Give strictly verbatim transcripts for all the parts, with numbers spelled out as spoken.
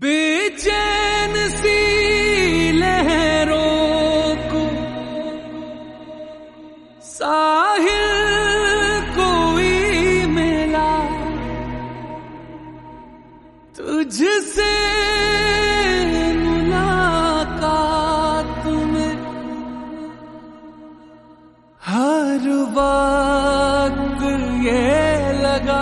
बेचैन सी लहरों को साहिल कोई मिला, तुझसे मुलाकात में हर वक्त ये लगा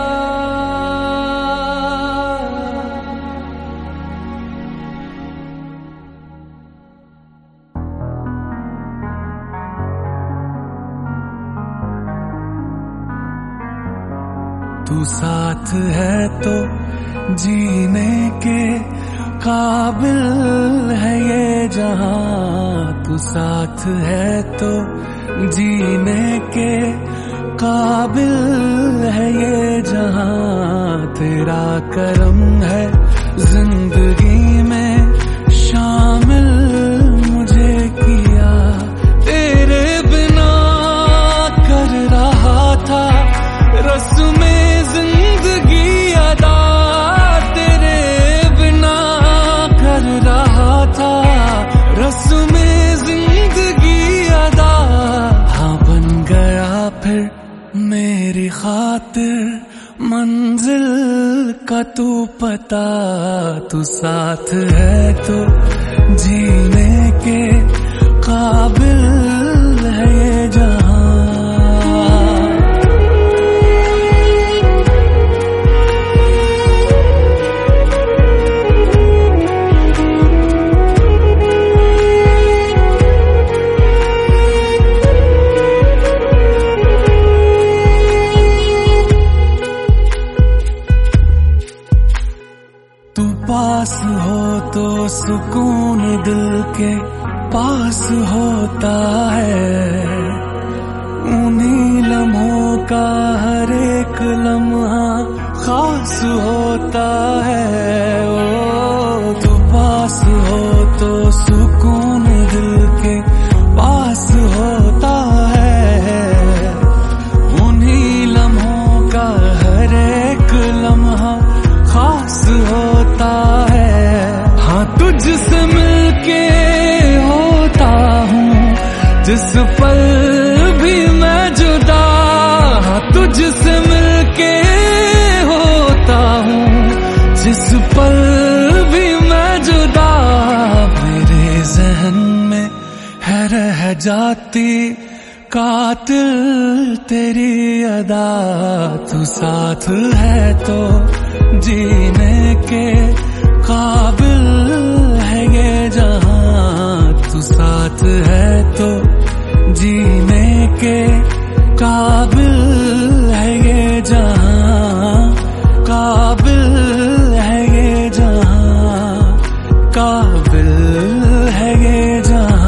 तू साथ है तो जीने के काबिल है ये जहां, तू साथ है तो जीने के काबिल है ये जहां। तेरा करम है जिंदगी में शामिल मुझे किया, तेरे बिना कर रहा था रस्में जिंदगी अदा, तेरे बिना कर रहा था रस्में जिंदगी अदा। हाँ बन गया फिर मेरी खातिर मंजिल का तू पता, तू साथ है तो जीने के काबिल है ये जहां। पास हो तो सुकून दिल के पास होता है, उन्हीं लम्हों का हर एक लम्हा खास होता है। ओ तू पास हो तो सुकून दिल के पास होता है, उन्हीं लम्हों का हर एक लम्हा खास होता है। हाँ तुझसे मिलके होता हूँ जिस पल भी मैं जुदा, हाँ तुझसे मिलके होता हूँ जिस पल भी मैं जुदा। मेरे जहन में है रह जाती कातिल तेरी अदा, तू साथ है तो जीने के काबिल है ये जहां, तू साथ है तो जीने के काबिल है ये जहां, काबिल है ये जहां, काबिल है ये जहां।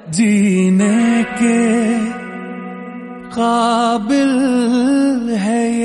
जीने के काबिल है